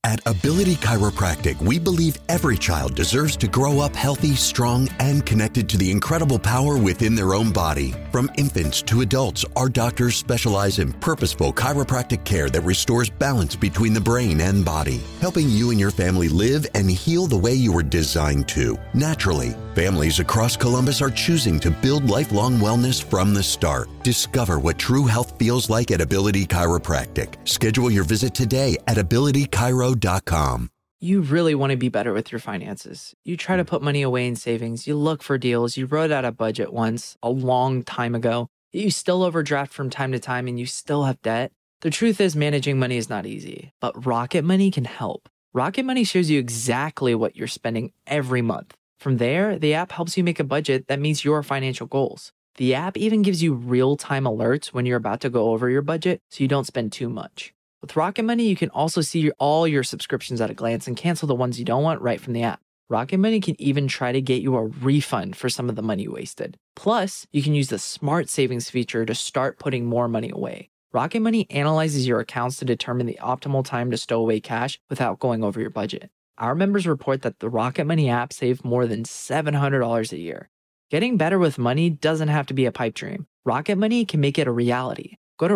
At Ability Chiropractic, we believe every child deserves to grow up healthy, strong, and connected to the incredible power within their own body. From infants to adults, our doctors specialize in purposeful chiropractic care that restores balance between the brain and body, helping you and your family live and heal the way you were designed to, naturally. Families across Columbus are choosing to build lifelong wellness from the start. Discover what true health feels like at Ability Chiropractic. Schedule your visit today at abilitychiro.com. You really want to be better with your finances. You try to put money away in savings. You look for deals. You wrote out a budget once, a long time ago. You still overdraft from time to time and you still have debt. The truth is managing money is not easy, but Rocket Money can help. Rocket Money shows you exactly what you're spending every month. From there, the app helps you make a budget that meets your financial goals. The app even gives you real-time alerts when you're about to go over your budget so you don't spend too much. With Rocket Money, you can also see all your subscriptions at a glance and cancel the ones you don't want right from the app. Rocket Money can even try to get you a refund for some of the money wasted. Plus, you can use the Smart Savings feature to start putting more money away. Rocket Money analyzes your accounts to determine the optimal time to stow away cash without going over your budget. Our members report that the Rocket Money app saved more than $700 a year. Getting better with money doesn't have to be a pipe dream. Rocket Money can make it a reality. Go to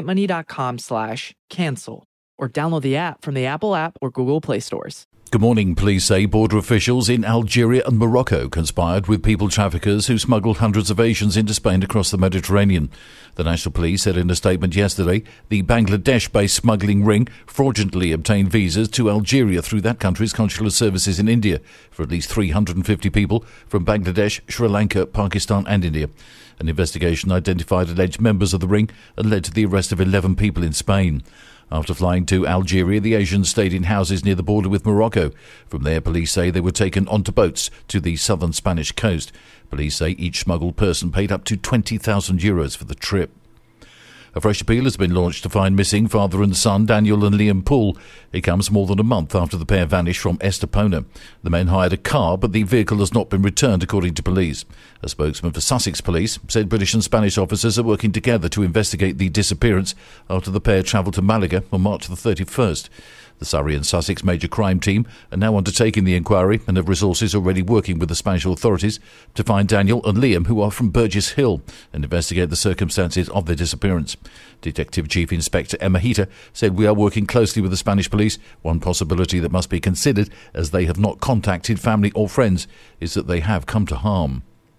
rocketmoney.com/cancel or download the app from the Apple app or Google Play stores. Good morning. Police say border officials in Algeria and Morocco conspired with people traffickers who smuggled hundreds of Asians into Spain across the Mediterranean. The National Police said in a statement yesterday the Bangladesh-based smuggling ring fraudulently obtained visas to Algeria through that country's consular services in India for at least 350 people from Bangladesh, Sri Lanka, Pakistan and India. An investigation identified alleged members of the ring and led to the arrest of 11 people in Spain. After flying to Algeria, the Asians stayed in houses near the border with Morocco. From there, police say they were taken onto boats to the southern Spanish coast. Police say each smuggled person paid up to €20,000 for the trip. A fresh appeal has been launched to find missing father and son Daniel and Liam Poole. It comes more than a month after the pair vanished from Estepona. The men hired a car, but the vehicle has not been returned, according to police. A spokesman for Sussex Police said British and Spanish officers are working together to investigate the disappearance after the pair travelled to Malaga on March the 31st. The Surrey and Sussex Major Crime Team are now undertaking the inquiry and have resources already working with the Spanish authorities to find Daniel and Liam, who are from Burgess Hill, and investigate the circumstances of their disappearance. Detective Chief Inspector Emma Heater said, "We are working closely with the Spanish police. One possibility that must be considered, as they have not contacted family or friends, is that they have come to harm."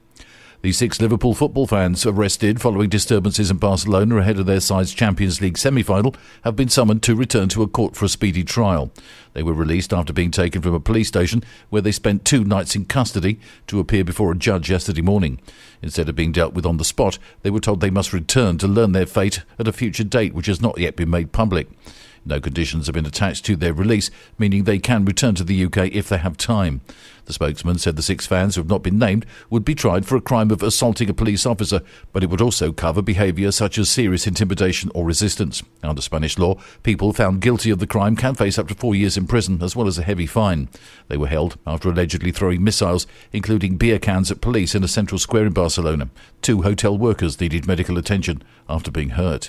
The 6 Liverpool football fans arrested following disturbances in Barcelona ahead of their side's Champions League semi-final have been summoned to return to a court for a speedy trial. They were released after being taken from a police station where they spent 2 nights in custody to appear before a judge yesterday morning. Instead of being dealt with on the spot, they were told they must return to learn their fate at a future date which has not yet been made public. No conditions have been attached to their release, meaning they can return to the UK if they have time. The spokesman said the 6 fans who have not been named would be tried for a crime of assaulting a police officer, but it would also cover behaviour such as serious intimidation or resistance. Under Spanish law, people found guilty of the crime can face up to 4 years in prison as well as a heavy fine. They were held after allegedly throwing missiles, including beer cans at police in a central square in Barcelona. 2 hotel workers needed medical attention after being hurt.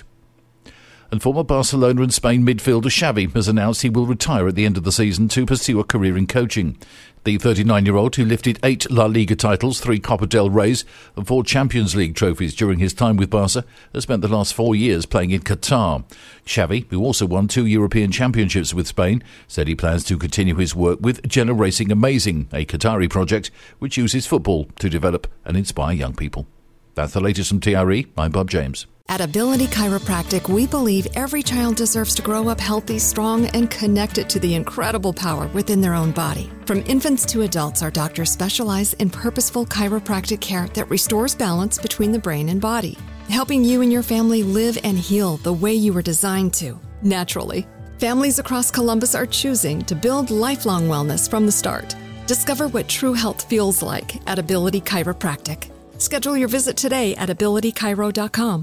And former Barcelona and Spain midfielder Xavi has announced he will retire at the end of the season to pursue a career in coaching. The 39-year-old, who lifted 8 La Liga titles, 3 Copa del Reys and 4 Champions League trophies during his time with Barca, has spent the last 4 years playing in Qatar. Xavi, who also won 2 European Championships with Spain, said he plans to continue his work with Generacing Amazing, a Qatari project which uses football to develop and inspire young people. That's the latest from TRE. I'm Bob James. At Ability Chiropractic, we believe every child deserves to grow up healthy, strong, and connected to the incredible power within their own body. From infants to adults, our doctors specialize in purposeful chiropractic care that restores balance between the brain and body, helping you and your family live and heal the way you were designed to, naturally. Families across Columbus are choosing to build lifelong wellness from the start. Discover what true health feels like at Ability Chiropractic. Schedule your visit today at abilitychiro.com.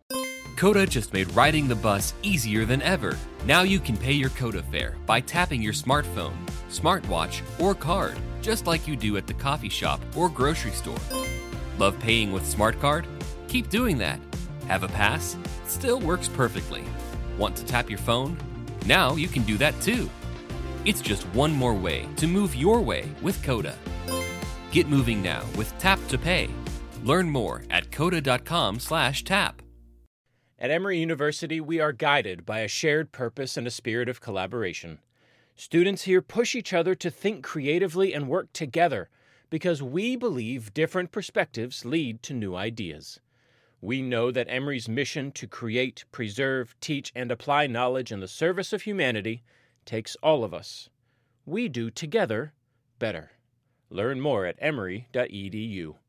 Coda just made riding the bus easier than ever. Now you can pay your Coda fare by tapping your smartphone, smartwatch, or card, just like you do at the coffee shop or grocery store. Love paying with Smart Card? Keep doing that. Have a pass? Still works perfectly. Want to tap your phone? Now you can do that too. It's just one more way to move your way with Coda. Get moving now with Tap to Pay. Learn more at coda.com/tap. At Emory University, we are guided by a shared purpose and a spirit of collaboration. Students here push each other to think creatively and work together because we believe different perspectives lead to new ideas. We know that Emory's mission to create, preserve, teach, and apply knowledge in the service of humanity takes all of us. We do together better. Learn more at emory.edu.